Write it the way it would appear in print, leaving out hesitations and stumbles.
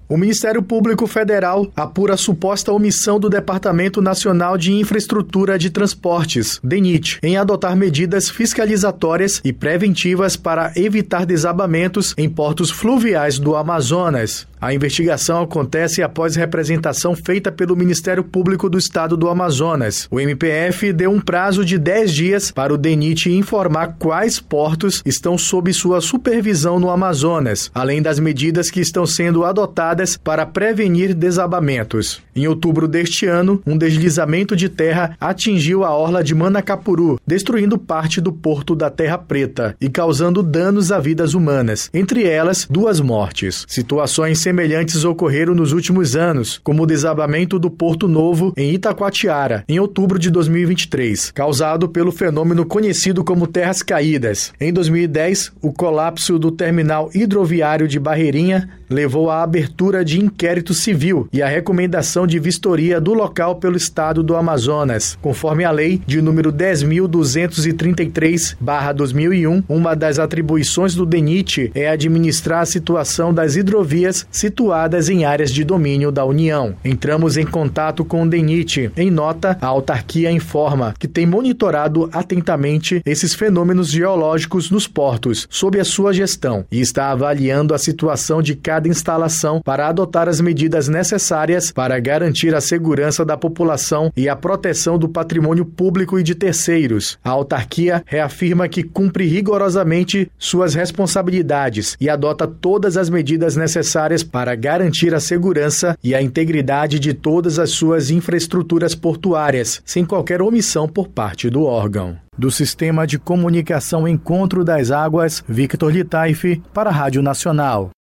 O Ministério Público Federal apura suposta omissão do Departamento Nacional de Infraestrutura de Transportes, DENIT, em adotar medidas fiscalizatórias e preventivas para evitar desabamentos em portos fluviais do Amazonas. A investigação acontece após representação feita pelo Ministério Público do Estado do Amazonas. O MPF deu um prazo de 10 dias para o DENIT informar quais portos estão sob sua supervisão no Amazonas, além das medidas que estão sendo adotadas para prevenir desabamentos. Em outubro deste ano, um deslizamento de terra atingiu a orla de Manacapuru, destruindo parte do Porto da Terra Preta e causando danos a vidas humanas, entre elas 2 mortes. Situações semelhantes ocorreram nos últimos anos, como o desabamento do Porto Novo em Itacoatiara, em outubro de 2023, causado pelo fenômeno conhecido como terras caídas. Em 2010, o colapso do terminal hidroviário de Barreirinha levou à abertura de inquérito civil e à recomendação de vistoria do local pelo Estado do Amazonas. Conforme a lei de número 10.233/2001, uma das atribuições do DENIT é administrar a situação das hidrovias situadas em áreas de domínio da União. Entramos em contato com o DENIT. Em nota, a autarquia informa que tem monitorado atentamente esses fenômenos geológicos nos portos, sob a sua gestão, e está avaliando a situação de cada instalação para adotar as medidas necessárias para garantir a segurança da população e a proteção do patrimônio público e de terceiros. A autarquia reafirma que cumpre rigorosamente suas responsabilidades e adota todas as medidas necessárias para garantir a segurança e a integridade de todas as suas infraestruturas portuárias, sem qualquer omissão por parte do órgão. Do Sistema de Comunicação Encontro das Águas, Victor Litaif, para a Rádio Nacional.